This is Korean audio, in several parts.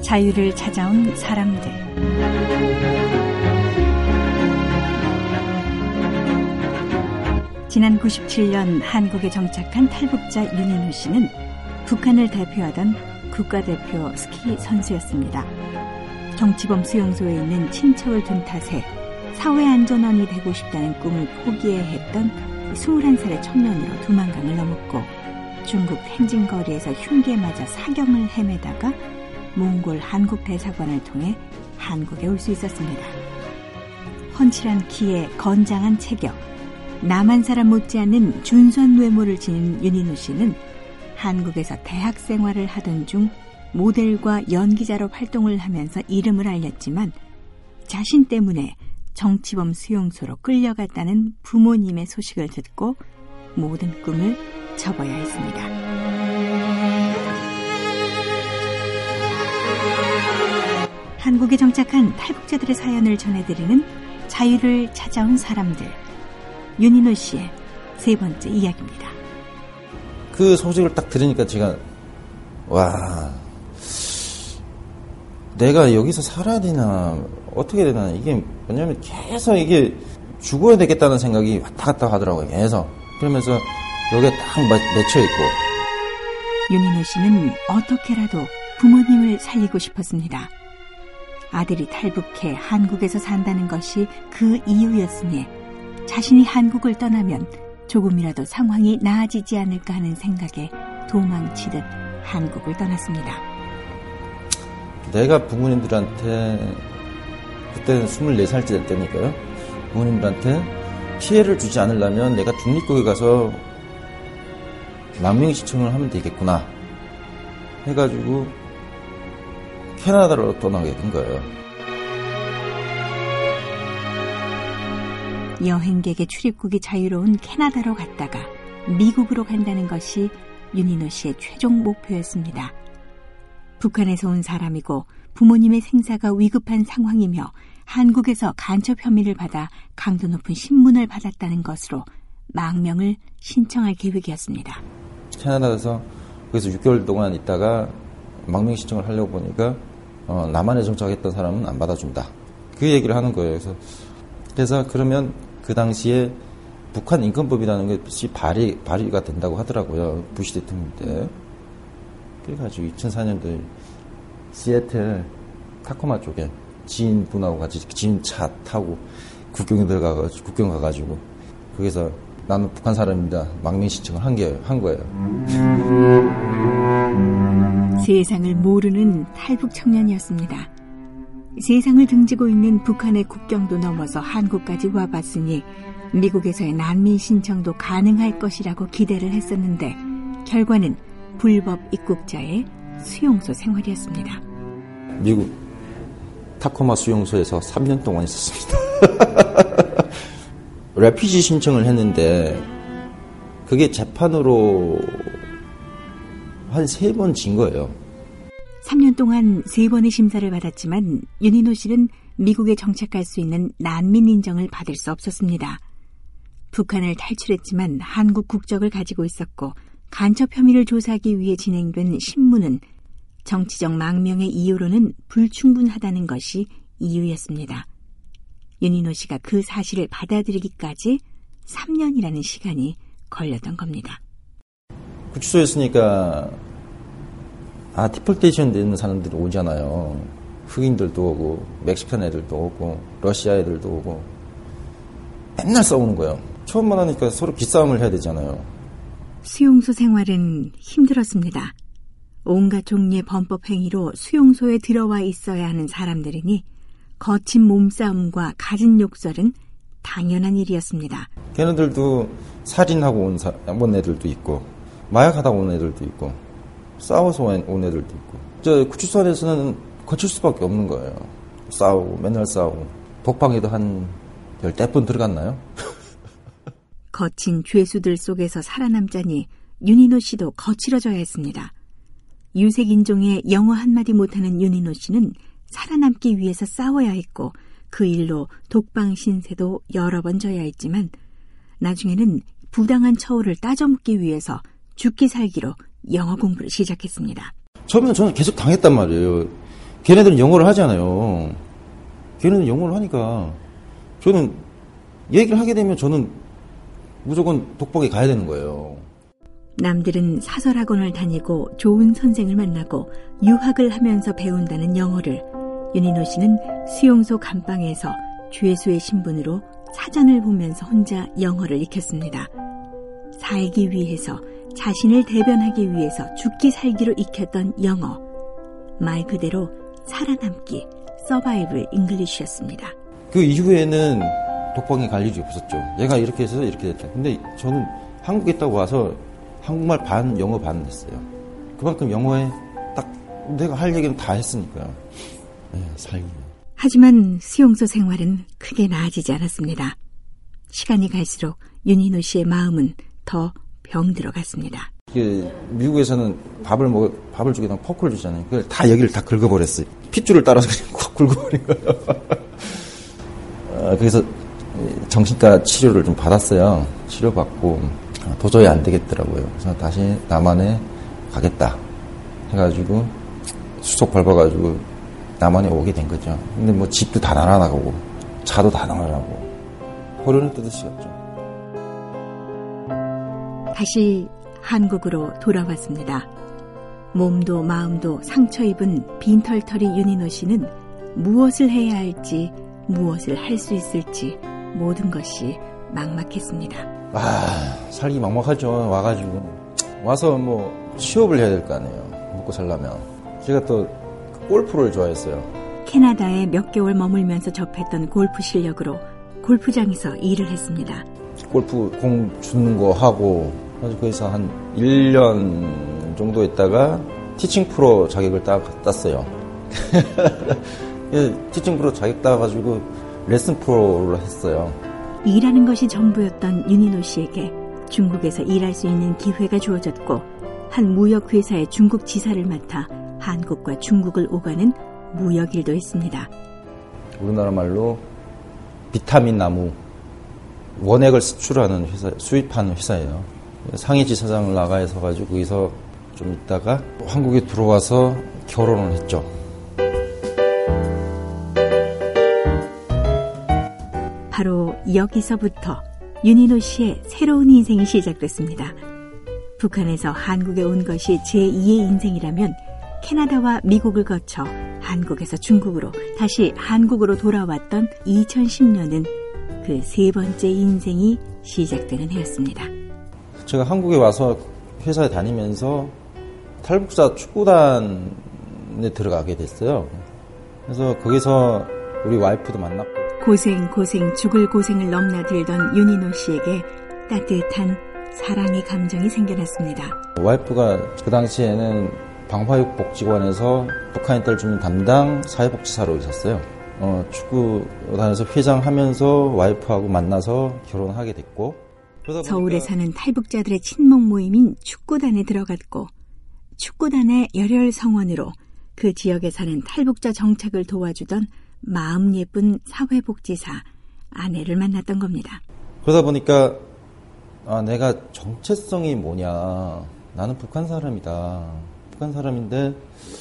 자유를 찾아온 사람들. 지난 97년 한국에 정착한 탈북자 윤인호 씨는 북한을 대표하던 국가대표 스키 선수였습니다. 정치범 수용소에 있는 친척을 둔 탓에 사회안전원이 되고 싶다는 꿈을 포기해야 했던 21살의 청년으로 두만강을 넘었고 중국 텐진거리에서 흉기에 맞아 사경을 헤매다가 몽골 한국 대사관을 통해 한국에 올 수 있었습니다. 훤칠한 키에 건장한 체격, 남한 사람 못지않은 준수한 외모를 지닌 윤인호 씨는 한국에서 대학 생활을 하던 중 모델과 연기자로 활동을 하면서 이름을 알렸지만 자신 때문에 정치범 수용소로 끌려갔다는 부모님의 소식을 듣고 모든 꿈을 접어야 했습니다. 한국에 정착한 탈북자들의 사연을 전해드리는 자유를 찾아온 사람들. 윤인호 씨의 세 번째 이야기입니다. 그 소식을 딱 들으니까 제가 내가 여기서 살아야 되나 어떻게 되나 이게 왜냐면 계속 이게 죽어야 되겠다는 생각이 왔다 갔다 하더라고요. 계속 그러면서 여기에 딱 맺혀 있고. 윤인호 씨는 어떻게라도 부모님을 살리고 싶었습니다. 아들이 탈북해 한국에서 산다는 것이 그 이유였으니 자신이 한국을 떠나면 조금이라도 상황이 나아지지 않을까 하는 생각에 도망치듯 한국을 떠났습니다. 내가 부모님들한테 그때는 24살째 될 때니까요. 부모님들한테 피해를 주지 않으려면 내가 중립국에 가서 망명 신청을 하면 되겠구나 해가지고 캐나다로 떠나게 된 거예요. 여행객의 출입국이 자유로운 캐나다로 갔다가 미국으로 간다는 것이 윤인호 씨의 최종 목표였습니다. 북한에서 온 사람이고 부모님의 생사가 위급한 상황이며 한국에서 간첩 혐의를 받아 강도 높은 신문을 받았다는 것으로 망명을 신청할 계획이었습니다. 캐나다에서 거기서 6개월 동안 있다가 망명 신청을 하려고 보니까 남한에 정착했던 사람은 안 받아준다. 그 얘기를 하는 거예요. 그래서 그러면 그 당시에 북한 인권법이라는 것이 발의가 된다고 하더라고요. 부시 대통령 때. 그래가지고 2004년도에 시애틀 타코마 쪽에 지인분하고 같이 지인 차 타고 국경 가가지고 거기서 나는 북한 사람입니다. 망명 신청을 한 거예요. 세상을 모르는 탈북 청년이었습니다. 세상을 등지고 있는 북한의 국경도 넘어서 한국까지 와봤으니 미국에서의 난민 신청도 가능할 것이라고 기대를 했었는데 결과는 불법 입국자의 수용소 생활이었습니다. 미국 타코마 수용소에서 3년 동안 있었습니다. 레피지 신청을 했는데 그게 재판으로 한 3번 진 거예요. 3년 동안 3번의 심사를 받았지만 윤인호 씨는 미국에 정착할 수 있는 난민 인정을 받을 수 없었습니다. 북한을 탈출했지만 한국 국적을 가지고 있었고 간첩 혐의를 조사하기 위해 진행된 신문은 정치적 망명의 이유로는 불충분하다는 것이 이유였습니다. 윤인호 씨가 그 사실을 받아들이기까지 3년이라는 시간이 걸렸던 겁니다. 구치소였으니까 디폴테이션 되는 사람들이 오잖아요. 흑인들도 오고 멕시칸 애들도 오고 러시아 애들도 오고 맨날 싸우는 거예요. 처음 만나니까 서로 기싸움을 해야 되잖아요. 수용소 생활은 힘들었습니다. 온갖 종류의 범법 행위로 수용소에 들어와 있어야 하는 사람들이니 거친 몸싸움과 갖은 욕설은 당연한 일이었습니다. 걔네들도 살인하고 온 애들도 있고 마약하다 온 애들도 있고 싸워서 온 애들도 있고 저 구치소 안에서는 거칠 수밖에 없는 거예요. 싸우고 맨날 싸우고 복방에도 한 10번 들어갔나요? 거친 죄수들 속에서 살아남자니 윤인호 씨도 거칠어져야 했습니다. 유색인종의 영어 한마디 못하는 윤인호 씨는 살아남기 위해서 싸워야 했고 그 일로 독방 신세도 여러 번 져야 했지만 나중에는 부당한 처우를 따져묻기 위해서 죽기 살기로 영어 공부를 시작했습니다. 처음에는 저는 계속 당했단 말이에요. 걔네들은 영어를 하잖아요. 걔네들은 영어를 하니까 저는 얘기를 하게 되면 저는 무조건 독박에 가야 되는 거예요. 남들은 사설학원을 다니고 좋은 선생을 만나고 유학을 하면서 배운다는 영어를 윤인호 씨는 수용소 감방에서 죄수의 신분으로 사전을 보면서 혼자 영어를 익혔습니다. 살기 위해서, 자신을 대변하기 위해서 죽기 살기로 익혔던 영어. 말 그대로 살아남기, 서바이벌 잉글리시였습니다. 그 이후에는 독방에 갈 일이 없었죠. 얘가 이렇게 해서 이렇게 됐다. 근데 저는 한국에 있다고 와서 한국말 반, 영어 반 했어요. 그만큼 영어에 딱 내가 할 얘기는 다 했으니까요. 네, 살기. 하지만 수용소 생활은 크게 나아지지 않았습니다. 시간이 갈수록 윤인호 씨의 마음은 더 병들어갔습니다. 미국에서는 밥을 주게 되면 포크를 주잖아요. 그걸 다 여기를 다 긁어버렸어요. 핏줄을 따라서 그냥 콕 긁어버린 거예요. 그래서 정신과 치료를 좀 받았어요. 치료받고 도저히 안 되겠더라고요. 그래서 다시 남한에 가겠다 해가지고 수속 밟아가지고 남한에 오게 된 거죠. 근데 뭐 집도 다 날아나가고 차도 다 날아나고 호련을 뜨듯이 갔죠. 다시 한국으로 돌아왔습니다. 몸도 마음도 상처 입은 빈털터리 윤인호 씨는 무엇을 해야 할지, 무엇을 할 수 있을지 모든 것이 막막했습니다. 살기 막막하죠. 와서 뭐 취업을 해야 될 거 아니에요. 먹고 살려면. 제가 또 골프를 좋아했어요. 캐나다에 몇 개월 머물면서 접했던 골프 실력으로 골프장에서 일을 했습니다. 골프 공 주는 거 하고 그래서 거기서 한 1년 정도 있다가 티칭 프로 자격을 땄어요. 티칭 프로 자격 따가지고 레슨 프로를 했어요. 일하는 것이 전부였던 윤인호 씨에게 중국에서 일할 수 있는 기회가 주어졌고 한 무역회사의 중국 지사를 맡아 한국과 중국을 오가는 무역일도 했습니다. 우리나라 말로 비타민 나무 원액을 수출하는 회사, 수입하는 회사예요. 상해 지사장을 나가서 가지고 거기서 좀 있다가 한국에 들어와서 결혼을 했죠. 바로 여기서부터 윤인호 씨의 새로운 인생이 시작됐습니다. 북한에서 한국에 온 것이 제2의 인생이라면 캐나다와 미국을 거쳐 한국에서 중국으로 다시 한국으로 돌아왔던 2010년은 그 세 번째 인생이 시작되는 해였습니다. 제가 한국에 와서 회사에 다니면서 탈북자 축구단에 들어가게 됐어요. 그래서 거기서 우리 와이프도 만났고 고생 죽을 고생을 넘나들던 윤인호 씨에게 따뜻한 사랑의 감정이 생겨났습니다. 와이프가 그 당시에는 방화육복지관에서 북한인들 주민 담당 사회복지사로 있었어요. 축구단에서 회장하면서 와이프하고 만나서 결혼하게 됐고 서울에 사는 탈북자들의 친목 모임인 축구단에 들어갔고 축구단의 열혈 성원으로 그 지역에 사는 탈북자 정착을 도와주던 마음 예쁜 사회복지사 아내를 만났던 겁니다. 그러다 보니까 내가 정체성이 뭐냐. 나는 북한 사람이다. 북한 사람인데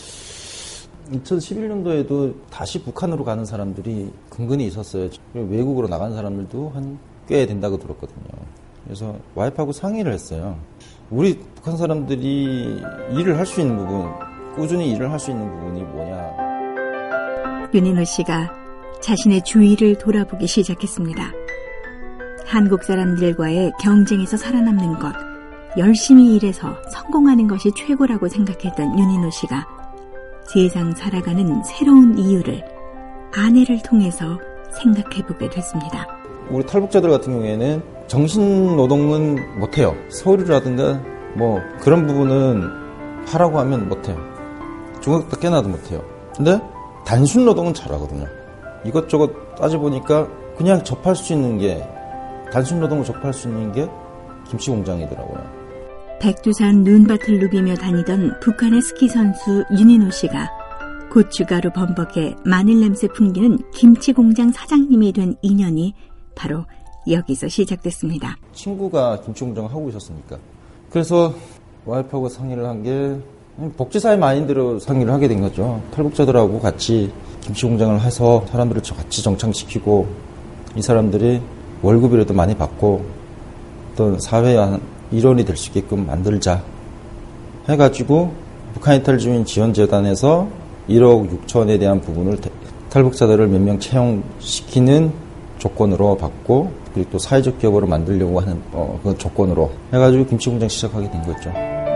2011년도에도 다시 북한으로 가는 사람들이 근근히 있었어요. 외국으로 나간 사람들도 꽤 된다고 들었거든요. 그래서 와이프하고 상의를 했어요. 우리 북한 사람들이 일을 할 수 있는 부분, 꾸준히 일을 할 수 있는 부분이 뭐냐. 윤인호 씨가 자신의 주위를 돌아보기 시작했습니다. 한국 사람들과의 경쟁에서 살아남는 것, 열심히 일해서 성공하는 것이 최고라고 생각했던 윤인호 씨가 세상 살아가는 새로운 이유를 아내를 통해서 생각해보게 됐습니다. 우리 탈북자들 같은 경우에는 정신노동은 못해요. 서울이라든가 뭐 그런 부분은 하라고 하면 못해요. 중학교 때 깨나도 못해요. 근데 단순 노동은 잘하거든요. 이것저것 따져보니까 그냥 접할 수 있는 게 단순 노동을 접할 수 있는 게 김치 공장이더라고요. 백두산 눈밭을 누비며 다니던 북한의 스키 선수 윤인호 씨가 고춧가루 범벅에 마늘 냄새 풍기는 김치 공장 사장님이 된 인연이 바로 여기서 시작됐습니다. 친구가 김치 공장을 하고 있었으니까. 그래서 와이프하고 상의를 한 게 복지사의 마인드로 상의를 하게 된 거죠. 탈북자들하고 같이 김치 공장을 해서 사람들을 같이 정착시키고 이 사람들이 월급이라도 많이 받고 어떤 사회의 일원이 될 수 있게끔 만들자 해가지고 북한 이탈주민 지원재단에서 1억 6천에 대한 부분을 탈북자들을 몇 명 채용시키는 조건으로 받고 그리고 또 사회적 기업으로 만들려고 하는 그 조건으로 해가지고 김치 공장 시작하게 된 거죠.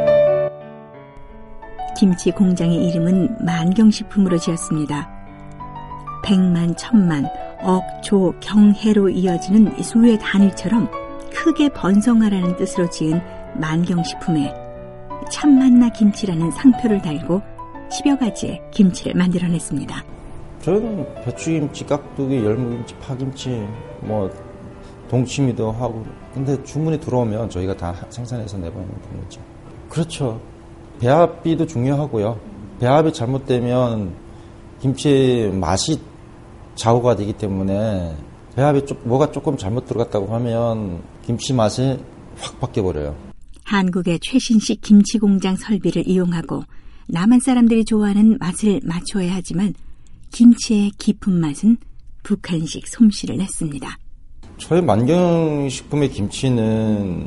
김치 공장의 이름은 만경식품으로 지었습니다. 백만, 천만, 억, 조, 경해로 이어지는 수의 단위처럼 크게 번성하라는 뜻으로 지은 만경식품에 참만나 김치라는 상표를 달고 10여 가지의 김치를 만들어냈습니다. 저는 배추김치, 깍두기, 열무김치, 파김치, 동치미도 하고 근데 주문이 들어오면 저희가 다 생산해서 내보내는 거죠. 그렇죠. 배합비도 중요하고요. 배합이 잘못되면 김치의 맛이 좌우가 되기 때문에 배합이 뭐가 조금 잘못 들어갔다고 하면 김치 맛이 확 바뀌어버려요. 한국의 최신식 김치 공장 설비를 이용하고 남한 사람들이 좋아하는 맛을 맞춰야 하지만 김치의 깊은 맛은 북한식 솜씨를 냈습니다. 저희 만경식품의 김치는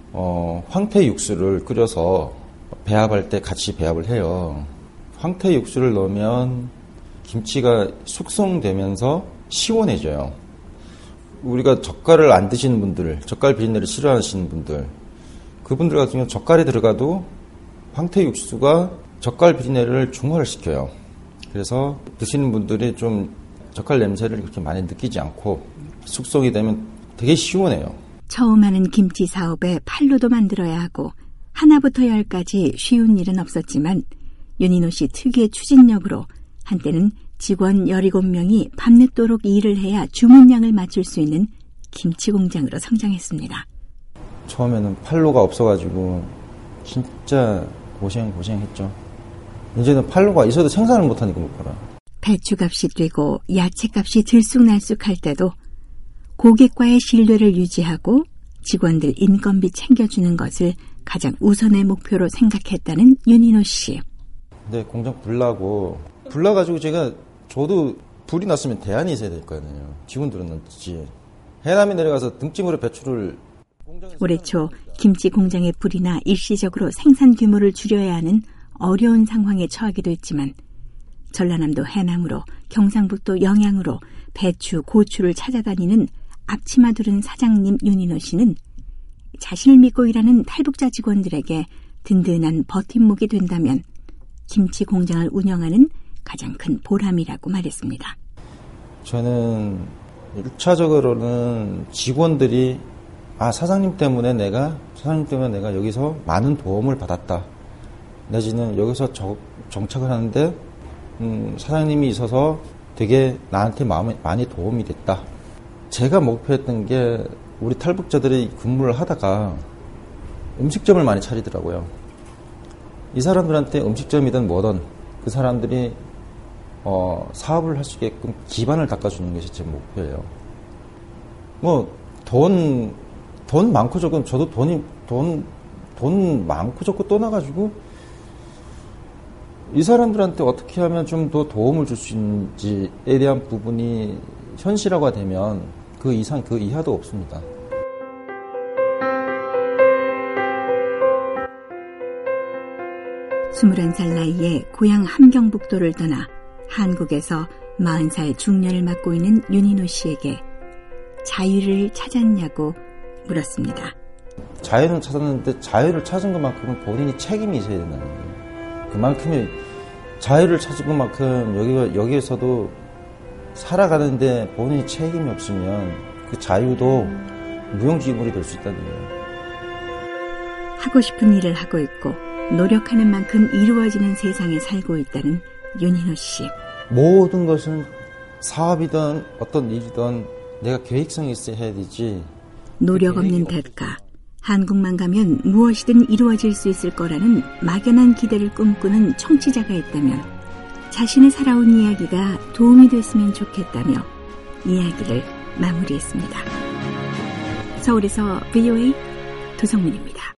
황태 육수를 끓여서 배합할 때 같이 배합을 해요. 황태 육수를 넣으면 김치가 숙성되면서 시원해져요. 우리가 젓갈을 안 드시는 분들, 젓갈 비린내를 싫어하시는 분들, 그분들 같은 경우는 젓갈이 들어가도 황태 육수가 젓갈 비린내를 중화를 시켜요. 그래서 드시는 분들이 좀 젓갈 냄새를 그렇게 많이 느끼지 않고 숙성이 되면 되게 시원해요. 처음 하는 김치 사업에 팔로도 만들어야 하고 하나부터 10까지 쉬운 일은 없었지만 윤인호 씨 특유의 추진력으로 한때는 직원 17명이 밤늦도록 일을 해야 주문량을 맞출 수 있는 김치 공장으로 성장했습니다. 처음에는 팔로가 없어가지고 진짜 고생했죠. 이제는 팔로가 있어도 생산을 못하니까 못 팔아. 배추값이 뛰고 야채값이 들쑥날쑥할 때도 고객과의 신뢰를 유지하고 직원들 인건비 챙겨주는 것을 가장 우선의 목표로 생각했다는 윤인호 씨. 네, 공장 불나가지고 저도 불이 났으면 대안이 있어야 될 거 아니에요. 직원들은 넣지. 해남에 내려가서 등짐으로 배추를 올해 초 김치 공장에 불이 나 일시적으로 생산 규모를 줄여야 하는 어려운 상황에 처하기도 했지만 전라남도 해남으로 경상북도 영양으로 배추, 고추를 찾아다니는 앞치마 두른 사장님 윤인호 씨는 자신을 믿고 일하는 탈북자 직원들에게 든든한 버팀목이 된다면 김치 공장을 운영하는 가장 큰 보람이라고 말했습니다. 저는 1차적으로는 직원들이 사장님 때문에 내가 여기서 많은 도움을 받았다. 내지는 여기서 정착을 하는데 사장님이 있어서 되게 나한테 많이 도움이 됐다. 제가 목표했던 게 우리 탈북자들이 근무를 하다가 음식점을 많이 차리더라고요. 이 사람들한테 음식점이든 뭐든 그 사람들이 사업을 할 수 있게끔 기반을 닦아주는 것이 제 목표예요. 돈 많고 적은 저도 돈 많고 적고 떠나가지고 이 사람들한테 어떻게 하면 좀 더 도움을 줄 수 있는지에 대한 부분이 현실화가 되면 그 이상 그 이하도 없습니다. 스물한 살 나이에 고향 함경북도를 떠나 한국에서 40살 중년을 맡고 있는 윤인호 씨에게 자유를 찾았냐고 물었습니다. 자유는 찾았는데 자유를 찾은 것만큼은 본인이 책임이 있어야 된다는 거예요. 그만큼의 자유를 찾은 것만큼 여기에서도 살아가는데 본인이 책임이 없으면 그 자유도 무용지물이 될 수 있다는 거예요. 하고 싶은 일을 하고 있고 노력하는 만큼 이루어지는 세상에 살고 있다는 윤인호 씨. 모든 것은 사업이든 어떤 일이든 내가 계획성이 있어야 해야 되지. 노력 없는 대가, 한국만 가면 무엇이든 이루어질 수 있을 거라는 막연한 기대를 꿈꾸는 청취자가 있다면 자신의 살아온 이야기가 도움이 됐으면 좋겠다며 이야기를 마무리했습니다. 서울에서 VOA 도성민입니다.